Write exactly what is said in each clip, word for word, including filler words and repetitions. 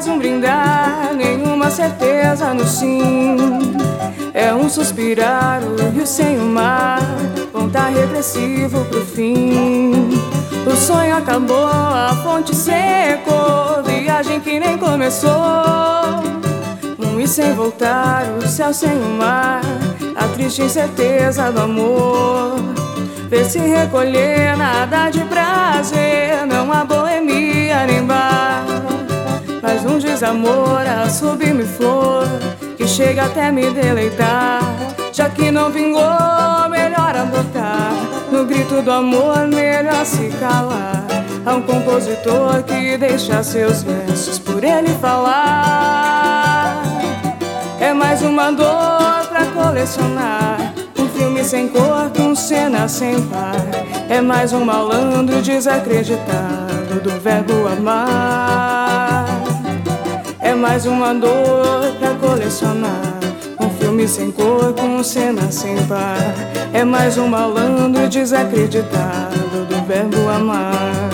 mais um brindar, nenhuma certeza no sim. É um suspirar, o rio sem o mar, contar regressivo pro fim. O sonho acabou, a fonte secou, viagem que nem começou. Um e sem voltar, o céu sem o mar, a triste incerteza do amor. Ver se recolher, nada de prazer, não há boemia nem bar. Mas um desamor, a sublime flor, que chega até me deleitar. Já que não vingou, melhor abortar. No grito do amor, melhor se calar. Há um compositor que deixa seus versos por ele falar. É mais uma dor pra colecionar, um filme sem cor com cena sem par. É mais um malandro desacreditado do verbo amar. É mais uma dor pra colecionar, um filme sem cor com cena sem par. É mais um malandro desacreditado do verbo amar.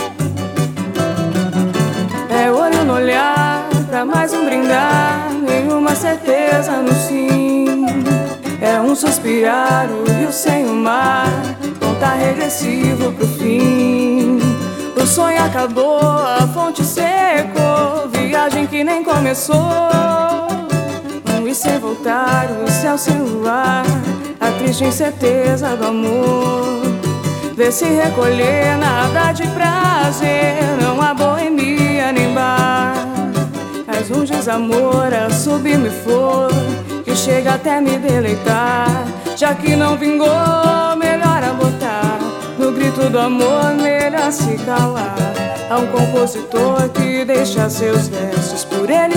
É olho no olhar pra mais um brindar, nenhuma certeza no sim. É um suspirar, o rio sem o mar, contar regressivo pro fim. O sonho acabou, a fonte secou, viagem que nem começou. Um e sem voltar, o céu sem luar, a triste incerteza do amor. Ver se recolher, nada de prazer, não há boemia nem bar. Mas um desamor, a sublime flor, que chega até me deleitar. Já que não vingou, melhor abortar. No grito do amor, melhor se calar. Há um compositor que deixa seus versos por ele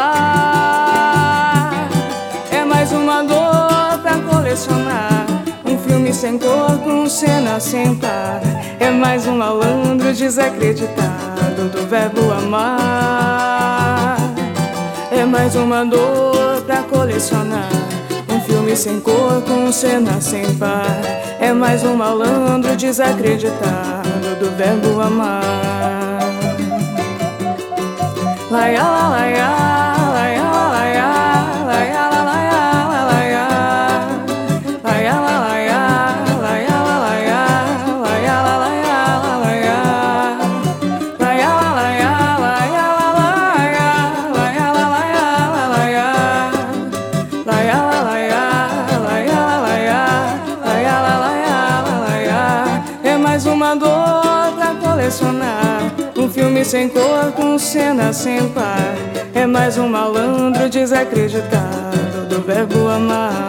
falar. É mais uma dor pra colecionar, um filme sem cor com cena sem par. É mais um malandro desacreditado do verbo amar. É mais uma dor pra colecionar, um filme sem cor com cena sem par. É mais um malandro desacreditado do verbo amar. Laia, laia, laia, laia, laia, laia, laia, laia, laia, laia, laia, é mais uma dor pra colecionar, um filme sem cor com cena sem par. É mais um malandro desacreditado do verbo amar.